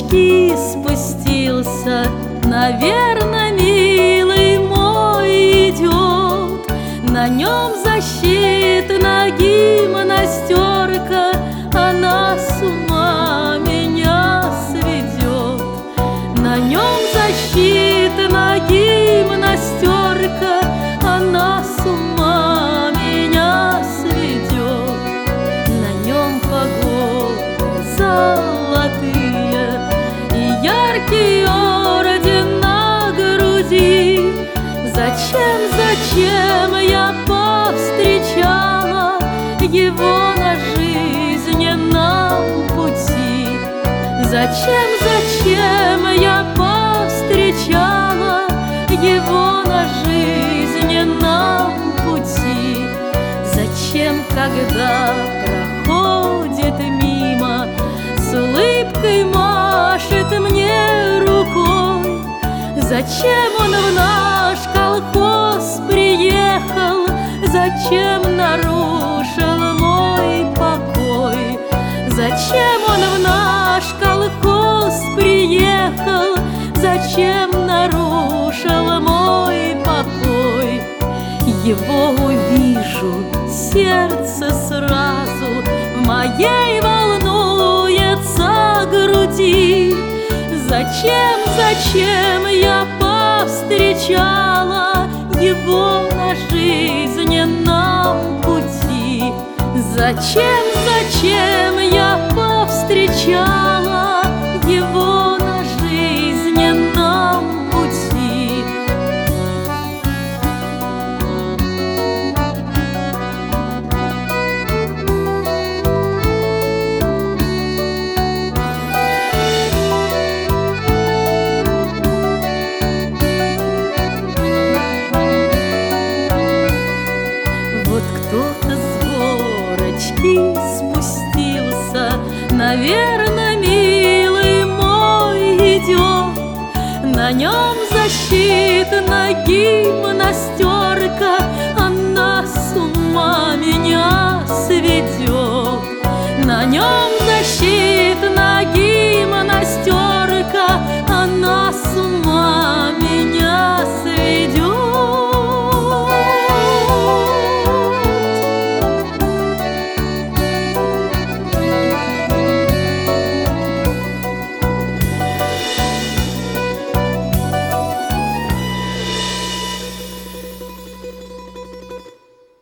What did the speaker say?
горочки спустился, наверно, милый мой идет. На нем защитна гимнастерка, она с ума меня сведет. На нем защитна гимнастерка, она с ума меня сведет. На нем погоны золотые и яркий орден на груди. Зачем я повстречала его на жизненном пути? Зачем я повстречала его на жизненном пути? Зачем, когда проходит мимо, с улыбкой машет мне рукой? Зачем он в наш колхоз приехал? Зачем нарушил мой покой? Зачем он в наш колхоз приехал? Зачем нарушил мой покой? Его увижу, сердце сразу в моей волнуется груди. Зачем я повстречала его на жизненном пути? Зачем я повстречала его на жизненном пути? Кто-то с горочки спустился, наверно, милый мой идет. На нем защитна гимнастерка, она с ума